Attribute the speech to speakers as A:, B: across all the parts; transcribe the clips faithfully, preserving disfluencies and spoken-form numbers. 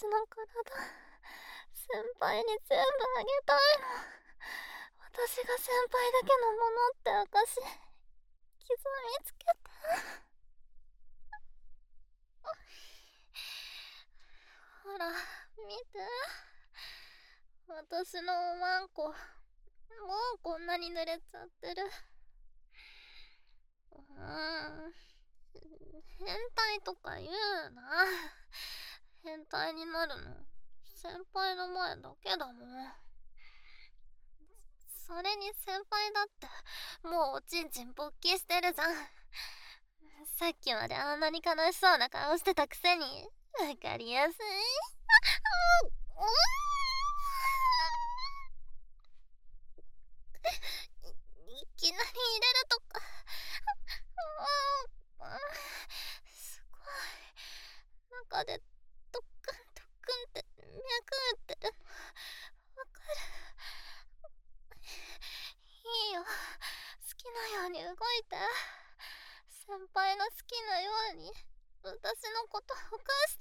A: 私の体、先輩に全部あげたいの。私が先輩だけのものって証、傷見つけて。ほら、見て。私のおまんこ、もうこんなに濡れちゃってる。うーん、変態とか言うな。変態になるの先輩の前だけだもん。それに先輩だってもうおちんちん勃起してるじゃん。さっきまであんなに悲しそうな顔してたくせに。わかりやすい。いきなり入れるとかすごい。中でドックンドックンって脈打ってるのわかる。いいよ、好きなように動いて。先輩の好きなように私のことを犯して。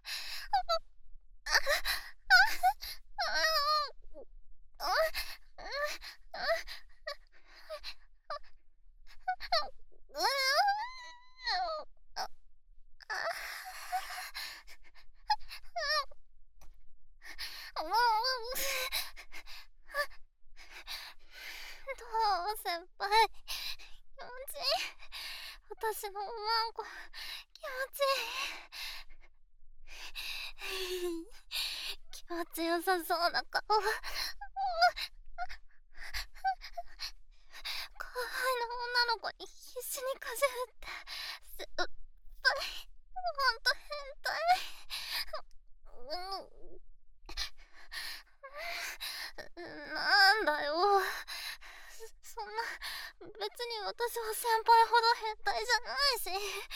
A: どう先輩、気持ちいい。私のおまんこ気持ちいい。気持ちよさそうな顔。後輩の女の子に必死にかじるって先輩、ほんと変態。なんだよ、そんな、別に私は先輩ほど変態じゃないし。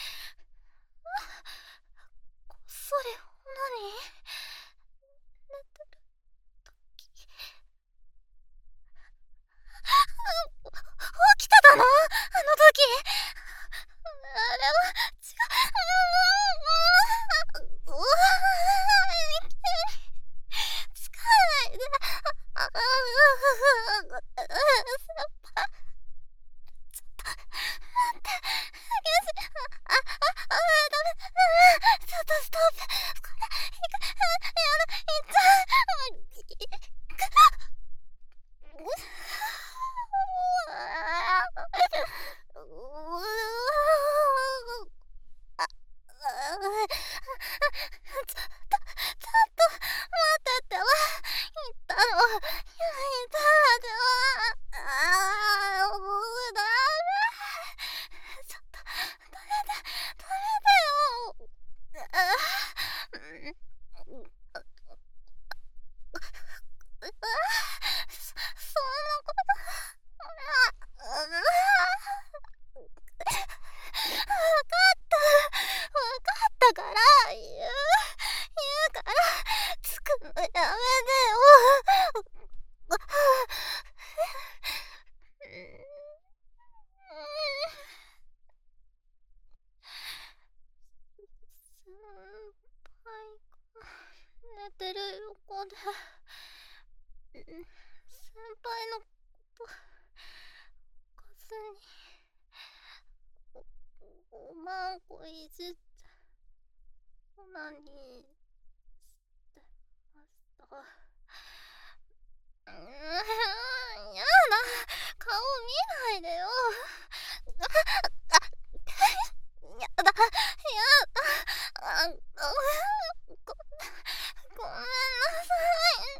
A: こっそり女に寝てる時、起きてたの？あの時。あれは違う。うわー、つかないで。ああ、先輩、ちょっと待って、激しい。あああ、ダメ。ちょっとストップ。これいか、やだ、いっちゃ寝てる横で先輩のことかすに お, おまんこいじってオナニーしてました。うーん、やだ、顔見ないでよ。やだ、やだ、あ、ご、ごめんなさい。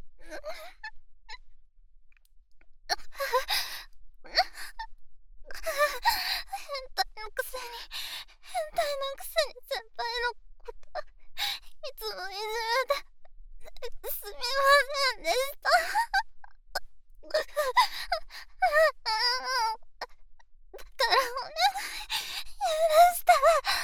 A: 変態のくせに、変態のくせに先輩のこといつもいじめてすみませんでした。だからお願い、許して。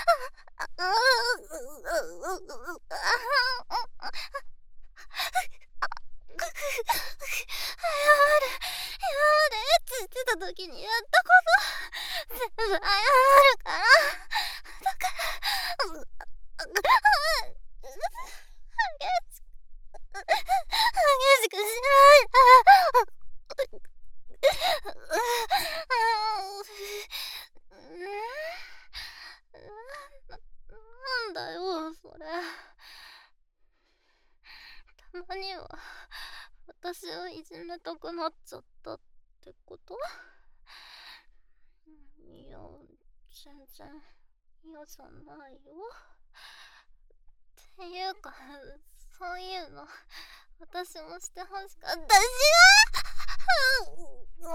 A: た時にやったこと全部謝るから。だから、激何は私をいじめたくなっちゃったってこと？いや、全然嫌じゃないよ。っていうか、そういうの私もしてほしかったしな。だ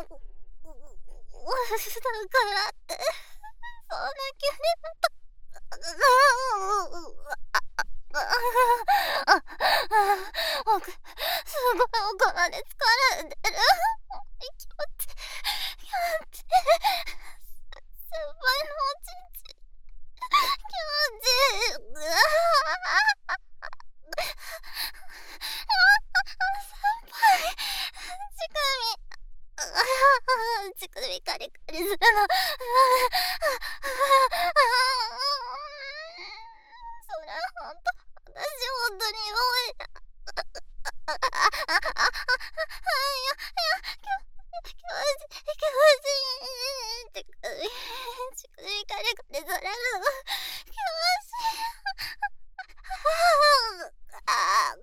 A: からってそんな急になった僕すごいお金で疲れてる。気持ち気持ち先輩のおちんち気持ちうわ先輩乳首乳首カリカリするのそれほんと私ほんとに多いな。ああああああいやいや気持ち気持ちいい乳首乳首カリカリされるの気持ちいい。ああ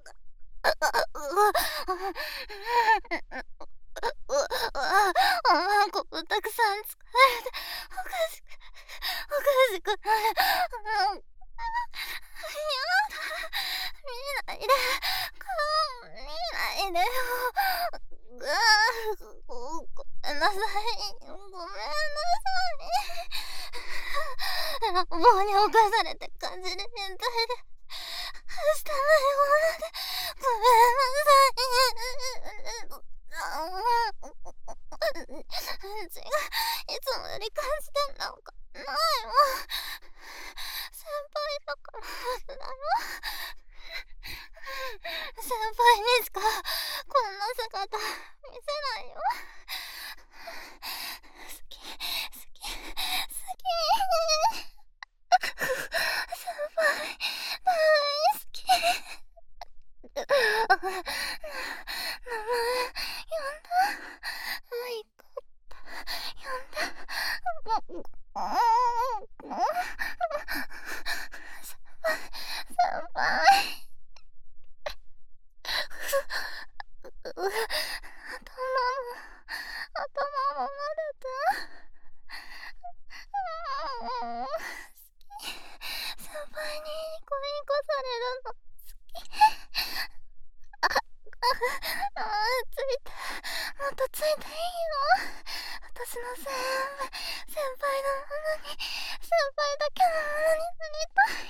A: あここたくさん疲れておかしくおかしくなる。やだ見ないで顔見ないでよ。うわごめんなさいごめんなさい。乱暴に侵された感じで変態ではしたないものでごめんなさい。うんちがいつもより感じてなんかないもん。先輩だからだよ。先輩にしかこんな姿見せないよ。好き好き好き先輩大好き。名前呼んだいかった呼んだ先輩先輩頭も頭も撫でた。好き先輩にニコニコされるの好き。ああついてもっとついていいよ。私の先輩先輩のものに先輩だけのものになりたい。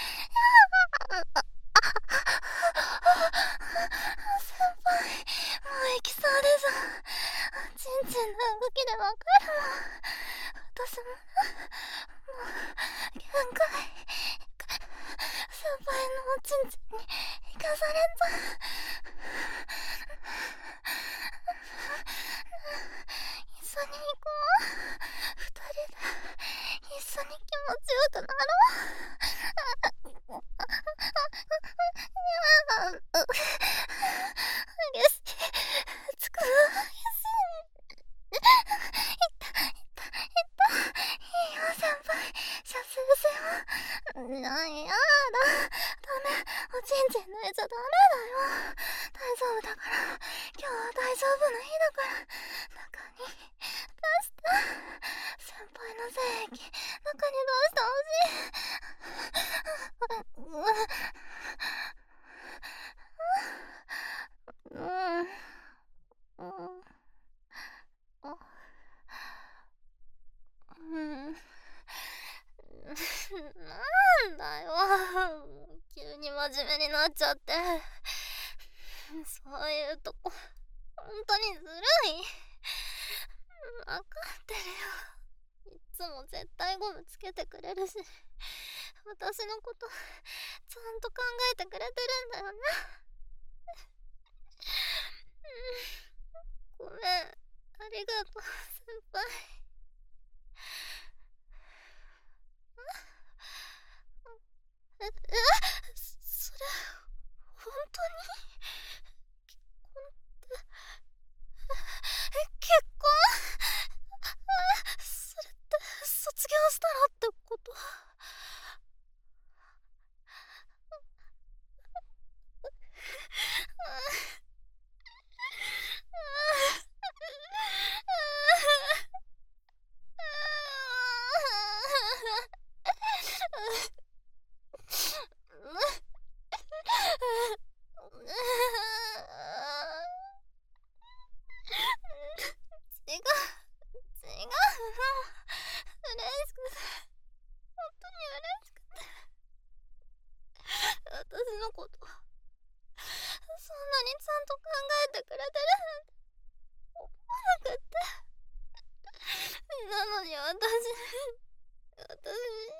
A: 先輩もう行きそうでしょ。ちんちんの動きでわかるもん。私ももう限界。先輩のおちんちんに行かされた。一緒に行こう。二人で一緒に気持ちよくなろう。激しいつくの激しい。いったいったいったいいよ先輩射精しよう。なんやだダメおちんちん抜いちゃダメだよ。大丈夫だから今日は大丈夫な日だから中に出して。先輩の精液中に出してほしい。うんうんうんなんだよ急に真面目になっちゃって。そういうとこ本当にずるい。分かってるよ。いつも絶対ゴムつけてくれるし私のことちゃんと考えてくれてるんだよね。ごめんありがとう先輩。ええそれ本当に結婚って結婚それって卒業したらってこと？ そんなにちゃんと考えてくれてるなんて思わなかった。なのに私私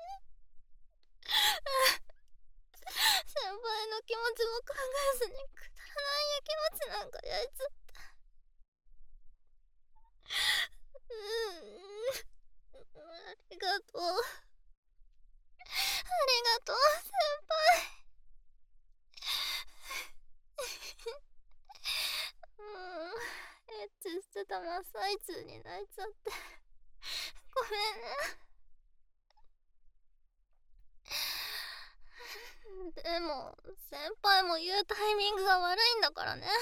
A: 先輩の気持ちも考えずにくだらないやきもちなんか焼いちゃった。うーん、ありがとう。ありがとう、先輩。うーん、エッチしてた真っ最中に泣いちゃって。ごめんね。でも、先輩も言うタイミングが悪いんだからね。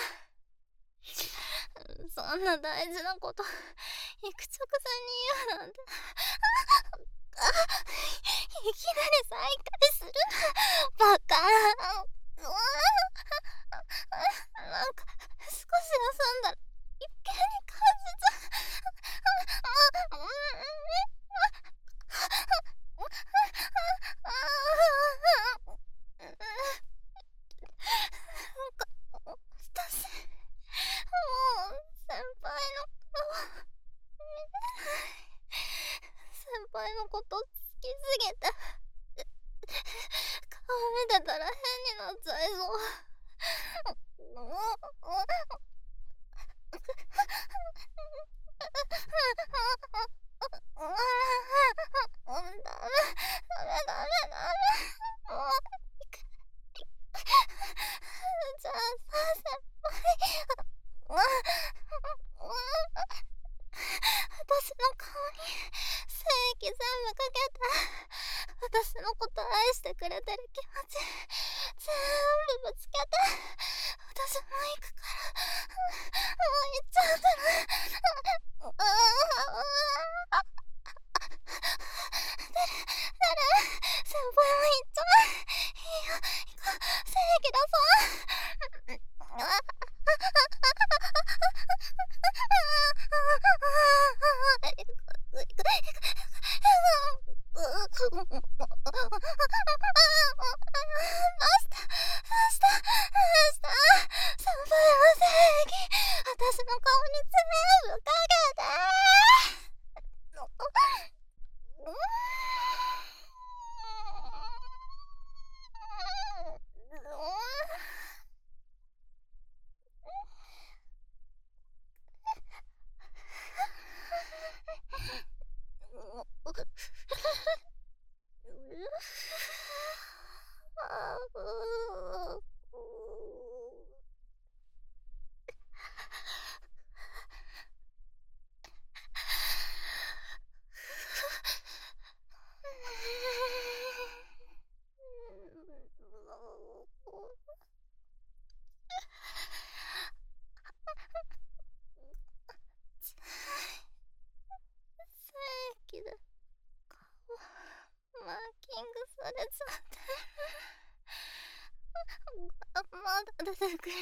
A: そんな大事なこと、行く直前に言うなんて。あ、いきなり再会するな、バカ。うわなんか、少し休んだら、余計に感じちゃう。うんなんか、私、もう、先輩の顔、見れない。先輩のこと好きすぎて、顔見てたら変になっちゃいそう。ダメ、ダメ、ダメ、ダメ。もう、行く。じゃあさ、先輩。私の顔に精液全部かけて、私のこと愛してくれてる気持ち全部ぶつけて、私もう行くから、もう行っちゃうから。うわ出る、出る、先輩も行っちゃう。いいよ、行こう、精液出そう。私の顔に全部かけて。正規で顔マーキングされちゃってあ、まだ出てくる。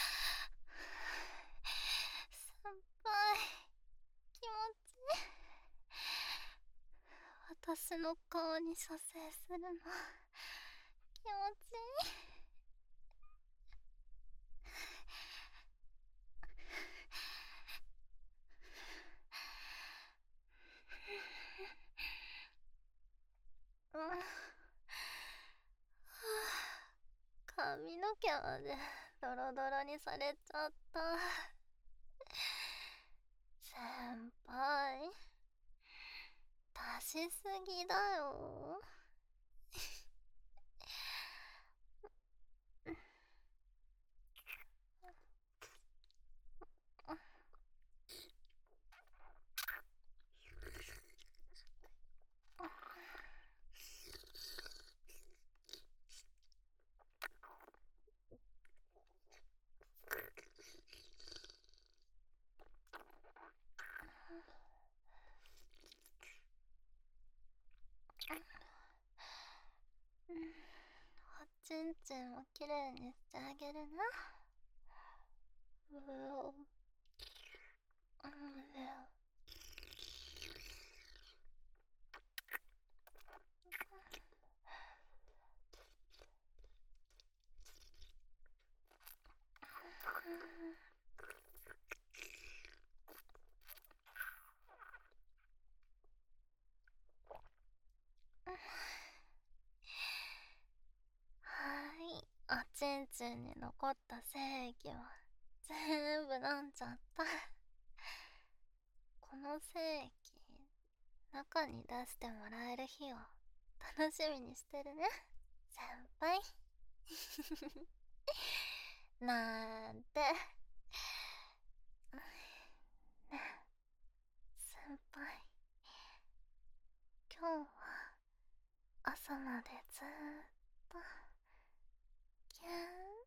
A: 先輩、気持ちいい。私の顔に射精するの気持ちいい。うん、はあ、髪の毛までドロドロにされちゃった。先輩、足しすぎだよ。うん、おちんちんをきれいにしてあげるな。うお、うん、 心中に残った正義は全部飲んじゃった。この正義、中に出してもらえる日を楽しみにしてるね、先輩。なんて。ねえ、先輩。今日は朝までずーっとぎゅーん